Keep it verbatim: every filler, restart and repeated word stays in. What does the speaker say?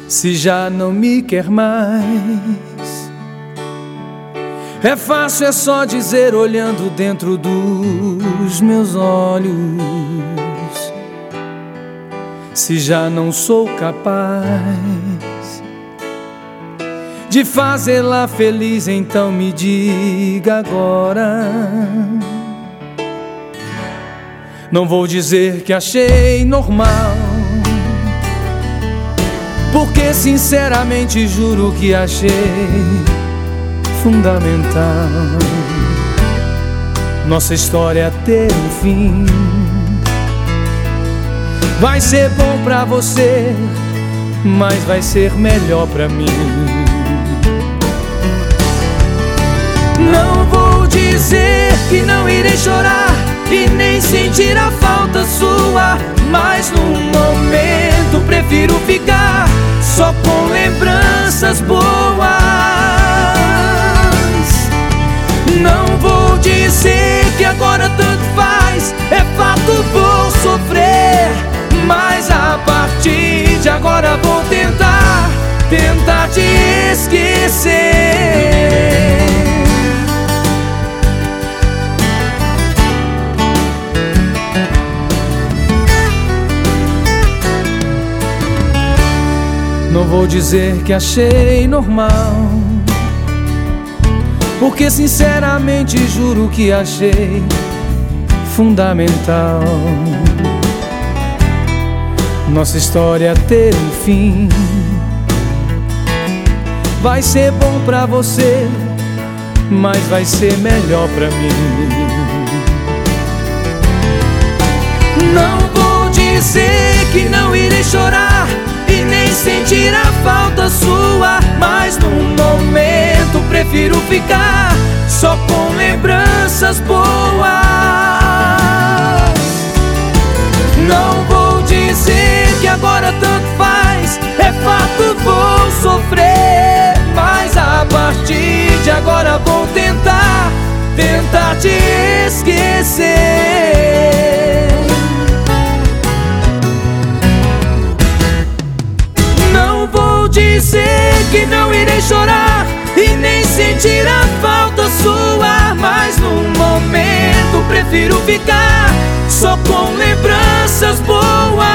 se já não me quer mais. É fácil, é só dizer olhando dentro dos meus olhos. Se já não sou capaz de fazê-la feliz, então me diga agora. Não vou dizer que achei normal, porque sinceramente juro que achei fundamental nossa história ter um fim. Vai ser bom pra você, mas vai ser melhor pra mim. Não vou dizer que não irei chorar e nem sentir a falta sua, mas no momento prefiro ficar só com lembranças boas. Não vou dizer que agora tanto faz, é fato, vou sofrer, mas a partir de agora vou tentar, tentar te esquecer. Não vou dizer que achei normal, porque sinceramente juro que achei fundamental nossa história ter um fim. Vai ser bom pra você, mas vai ser melhor pra mim. Não vou dizer que não irei chorar e nem sentir a falta sua, mas no momento prefiro ficar só com lembranças boas. Não vou dizer que agora tanto faz, é fato, vou sofrer, mas a partir de agora vou tentar, tentar te esquecer. Não vou dizer que não irei chorar e nem sentir a falta sua, mas no momento prefiro ficar só com lembranças boas.